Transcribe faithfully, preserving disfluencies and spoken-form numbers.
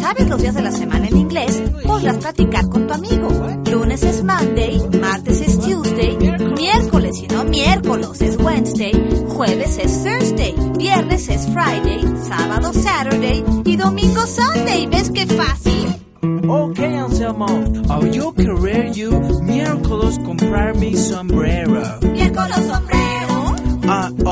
sabes los días de la semana en inglés, podrás platicar con tu amigo. Lunes es Monday, martes es Tuesday, miércoles y no miércoles es Wednesday, jueves es Thursday, viernes es Friday, sábado Saturday y domingo Sunday. ¿Ves qué fácil? Okay, Anselmo. Oh, yo querer you miércoles comprar mi sombrero. ¿Miércoles sombrero? Ah,